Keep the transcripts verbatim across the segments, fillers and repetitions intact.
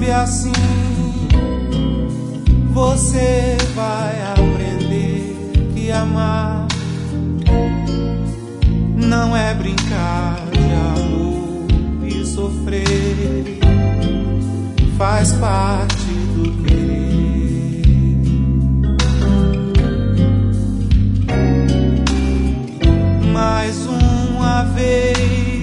sabe, assim você vai aprender que amar não é brincar de amor, e sofrer faz parte do querer. Mais uma vez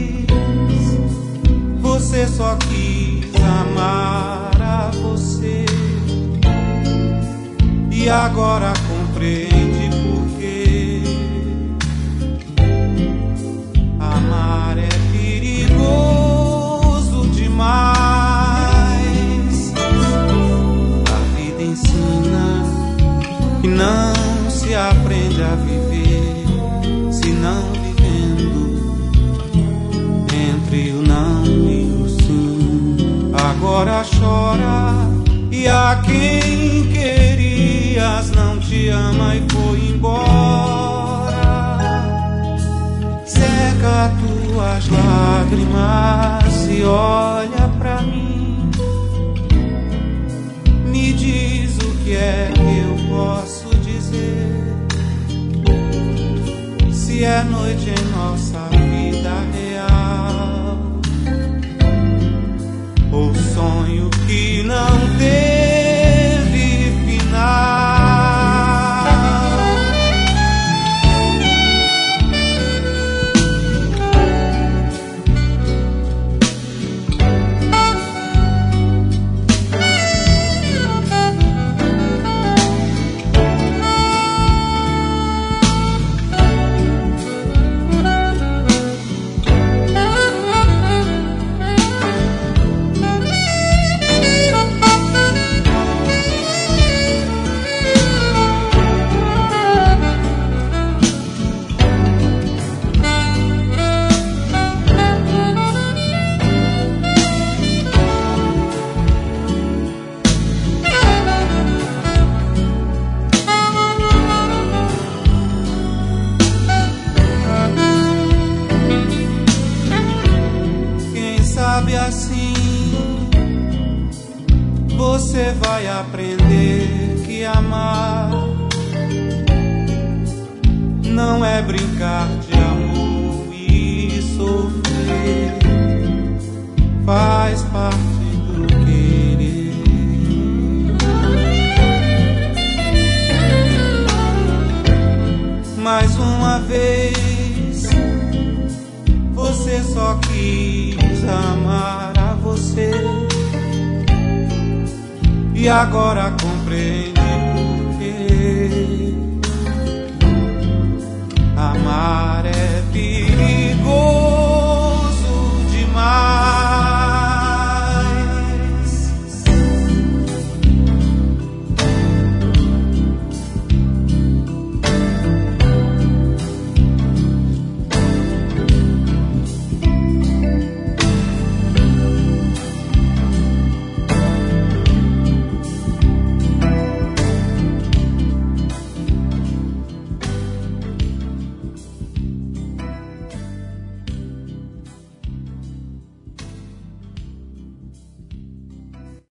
você só quis amar a você, e agora compreende porque amar é perigoso demais. A vida ensina que não se aprende a viver se não vivendo entre o não e o sim. Agora chora, e a quem querias não te ama e foi embora. Seca tuas lágrimas e olha pra mim, me diz o que é que eu posso dizer. Se é noite em nossa vida real, ou sonho que não teve final. Sabe, assim você vai aprender que amar não é brincar de amor, e sofrer faz parte do querer. Mais uma vez você só quis amar a você, e agora compreende por que amar